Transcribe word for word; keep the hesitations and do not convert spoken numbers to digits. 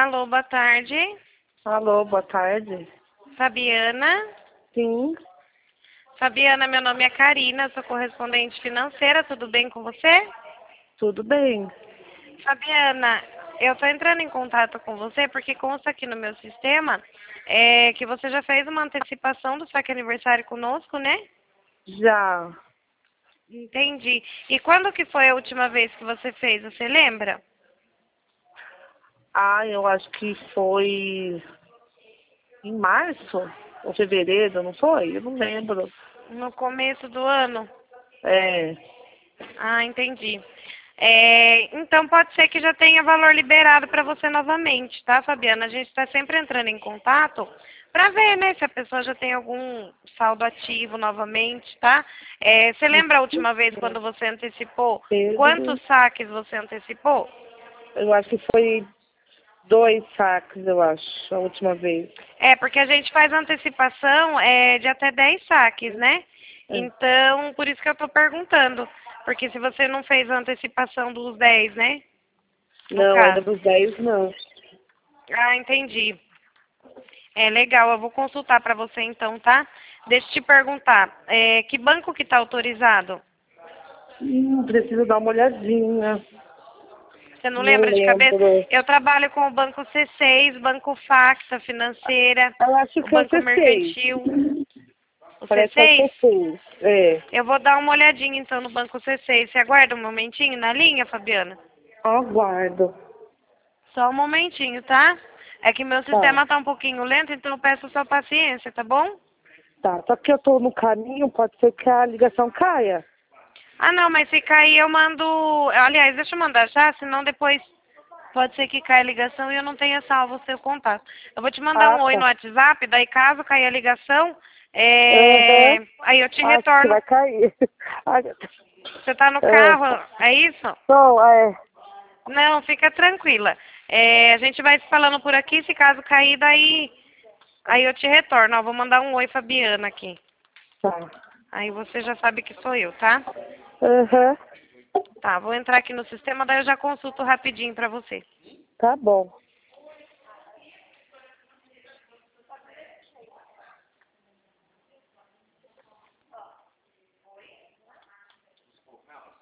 Alô, boa tarde. Alô, boa tarde. Fabiana. Sim, Fabiana, meu nome é Karina, sou correspondente financeira, tudo bem com você? tudo bem. Fabiana, eu estou entrando em contato com você porque consta aqui no meu sistema é, que você já fez uma antecipação do saque aniversário conosco, né? Já. Entendi. E quando que foi a última vez que você fez, você lembra? Ah, eu acho que foi em março ou fevereiro, não foi? Eu não lembro. No começo do ano? É, Ah, entendi. É, então pode ser que já tenha valor liberado para você novamente, tá, Fabiana? A gente está sempre entrando em contato para ver, né, se a pessoa já tem algum saldo ativo novamente, tá? É, você lembra a última vez quando você antecipou? Pedro, Quantos saques você antecipou? eu acho que foi dois saques, eu acho, a última vez. É, porque a gente faz antecipação é, de até dez saques, né? É. Então, por isso que eu estou perguntando. Porque se você não fez a antecipação dos dez, né? No Não, ainda caso. dos dez não. Ah, entendi. É legal, eu vou consultar para você então, tá? Deixa eu te perguntar, é, que banco que está autorizado? Hum, preciso dar uma olhadinha. Você não Não lembra de cabeça? lembro. Eu trabalho com o Banco C seis, Banco Facta Financeira, Eu acho o que é o Banco C seis. Mercantil. O Parece que é o C seis? C seis. É. Eu vou dar uma olhadinha então no Banco C seis. Você aguarda um momentinho na linha, Fabiana? Aguardo. Só um momentinho, tá? É que meu Tá. sistema tá um pouquinho lento, então eu peço sua paciência, tá bom? Tá, só que eu tô no caminho, pode ser que a ligação caia. Ah, não, mas se cair eu mando... Aliás, deixa eu mandar já, senão depois pode ser que caia a ligação e eu não tenha salvo o seu contato. Eu vou te mandar Ah, um oi no tá. WhatsApp, daí caso caia a ligação, Aham. é... aí eu te Acho que retorno. vai cair. Ah, Você tá no é. carro, é isso? Então, é. Não, fica tranquila. É, a gente vai se falando por aqui, se caso cair, daí aí eu te retorno. Ó, vou mandar um oi, Fabiana, aqui. Tá. Aí você já sabe que sou eu, tá? Aham. Tá, vou entrar aqui no sistema, daí eu já consulto rapidinho pra você. Tá bom.